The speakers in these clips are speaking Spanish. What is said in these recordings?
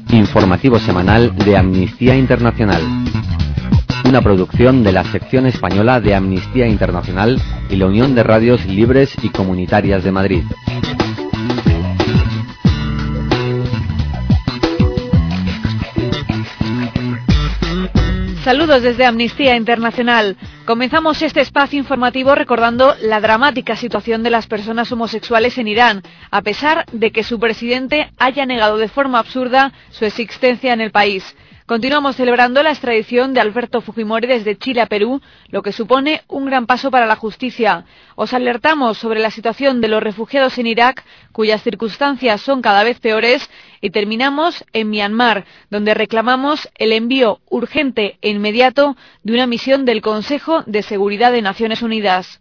Informativo semanal de Amnistía Internacional. Una producción de la sección española de Amnistía Internacional y la Unión de Radios Libres y Comunitarias de Madrid. Saludos desde Amnistía Internacional. Comenzamos este espacio informativo recordando la dramática situación de las personas homosexuales en Irán, a pesar de que su presidente haya negado de forma absurda su existencia en el país. Continuamos celebrando la extradición de Alberto Fujimori desde Chile a Perú, lo que supone un gran paso para la justicia. Os alertamos sobre la situación de los refugiados en Irak, cuyas circunstancias son cada vez peores, y terminamos en Myanmar, donde reclamamos el envío urgente e inmediato de una misión del Consejo de Seguridad de Naciones Unidas.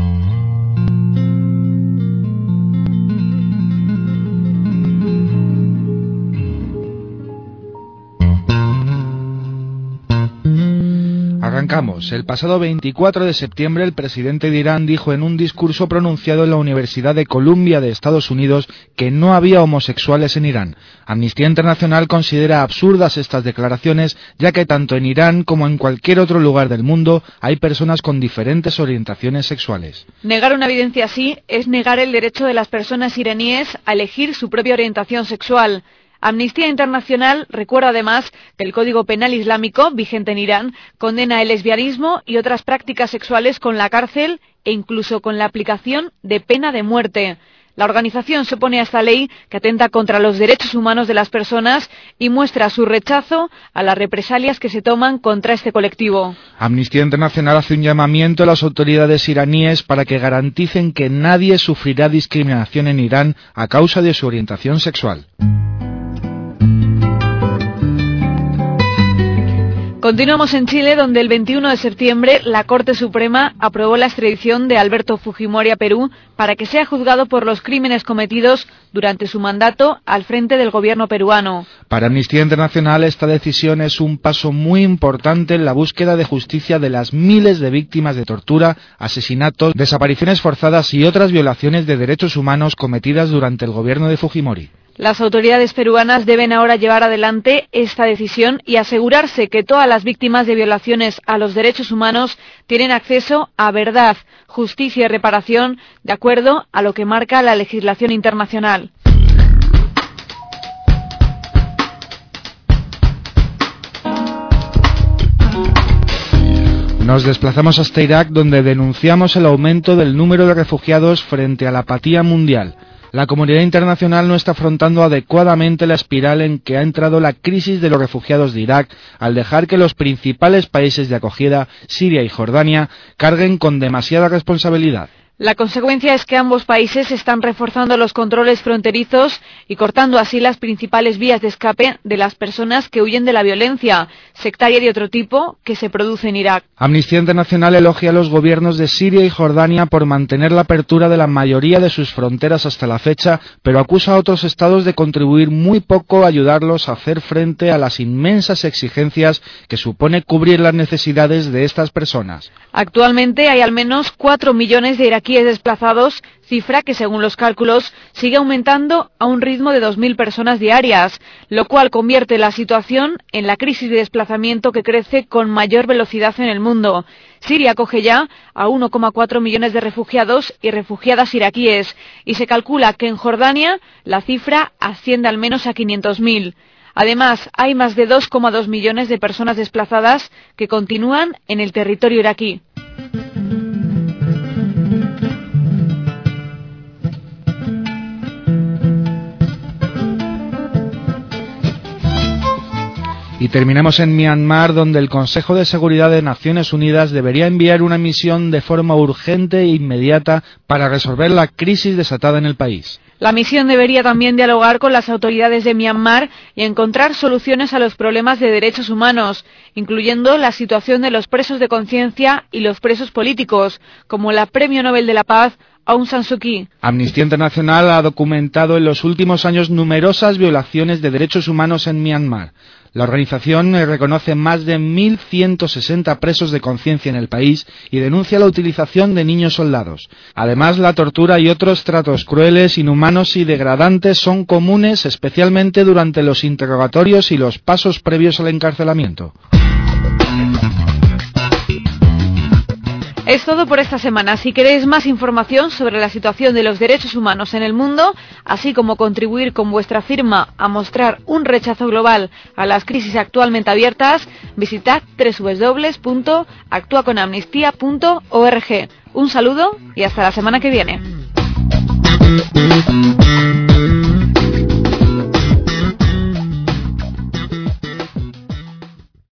Arrancamos. El pasado 24 de septiembre el presidente de Irán dijo en un discurso pronunciado en la Universidad de Columbia de Estados Unidos que no había homosexuales en Irán. Amnistía Internacional considera absurdas estas declaraciones, ya que tanto en Irán como en cualquier otro lugar del mundo hay personas con diferentes orientaciones sexuales. Negar una evidencia así es negar el derecho de las personas iraníes a elegir su propia orientación sexual. Amnistía Internacional recuerda además que el Código Penal Islámico, vigente en Irán, condena el lesbianismo y otras prácticas sexuales con la cárcel e incluso con la aplicación de pena de muerte. La organización se opone a esta ley que atenta contra los derechos humanos de las personas y muestra su rechazo a las represalias que se toman contra este colectivo. Amnistía Internacional hace un llamamiento a las autoridades iraníes para que garanticen que nadie sufrirá discriminación en Irán a causa de su orientación sexual. Continuamos en Chile, donde el 21 de septiembre la Corte Suprema aprobó la extradición de Alberto Fujimori a Perú para que sea juzgado por los crímenes cometidos durante su mandato al frente del gobierno peruano. Para Amnistía Internacional, esta decisión es un paso muy importante en la búsqueda de justicia de las miles de víctimas de tortura, asesinatos, desapariciones forzadas y otras violaciones de derechos humanos cometidas durante el gobierno de Fujimori. Las autoridades peruanas deben ahora llevar adelante esta decisión y asegurarse que todas las víctimas de violaciones a los derechos humanos tienen acceso a verdad, justicia y reparación de acuerdo a lo que marca la legislación internacional. Nos desplazamos hasta Irak, donde denunciamos el aumento del número de refugiados frente a la apatía mundial. La comunidad internacional no está afrontando adecuadamente la espiral en que ha entrado la crisis de los refugiados de Irak al dejar que los principales países de acogida, Siria y Jordania, carguen con demasiada responsabilidad. La consecuencia es que ambos países están reforzando los controles fronterizos y cortando así las principales vías de escape de las personas que huyen de la violencia, sectaria de otro tipo, que se produce en Irak. Amnistía Internacional elogia a los gobiernos de Siria y Jordania por mantener la apertura de la mayoría de sus fronteras hasta la fecha, pero acusa a otros estados de contribuir muy poco a ayudarlos a hacer frente a las inmensas exigencias que supone cubrir las necesidades de estas personas. Actualmente hay al menos 4 millones de iraquíes desplazados, cifra que según los cálculos sigue aumentando a un ritmo de 2.000 personas diarias, lo cual convierte la situación en la crisis de desplazamiento que crece con mayor velocidad en el mundo. Siria acoge ya a 1,4 millones de refugiados y refugiadas iraquíes y se calcula que en Jordania la cifra asciende al menos a 500.000. Además, hay más de 2,2 millones de personas desplazadas que continúan en el territorio iraquí. Y terminamos en Myanmar, donde el Consejo de Seguridad de Naciones Unidas debería enviar una misión de forma urgente e inmediata para resolver la crisis desatada en el país. La misión debería también dialogar con las autoridades de Myanmar y encontrar soluciones a los problemas de derechos humanos, incluyendo la situación de los presos de conciencia y los presos políticos, como la Premio Nobel de la Paz Aung San Suu Kyi. Amnistía Internacional ha documentado en los últimos años numerosas violaciones de derechos humanos en Myanmar. La organización reconoce más de 1.160 presos de conciencia en el país y denuncia la utilización de niños soldados. Además, la tortura y otros tratos crueles, inhumanos y degradantes son comunes, especialmente durante los interrogatorios y los pasos previos al encarcelamiento. Es todo por esta semana. Si queréis más información sobre la situación de los derechos humanos en el mundo, así como contribuir con vuestra firma a mostrar un rechazo global a las crisis actualmente abiertas, visitad www.actuaconamnistía.org. Un saludo y hasta la semana que viene.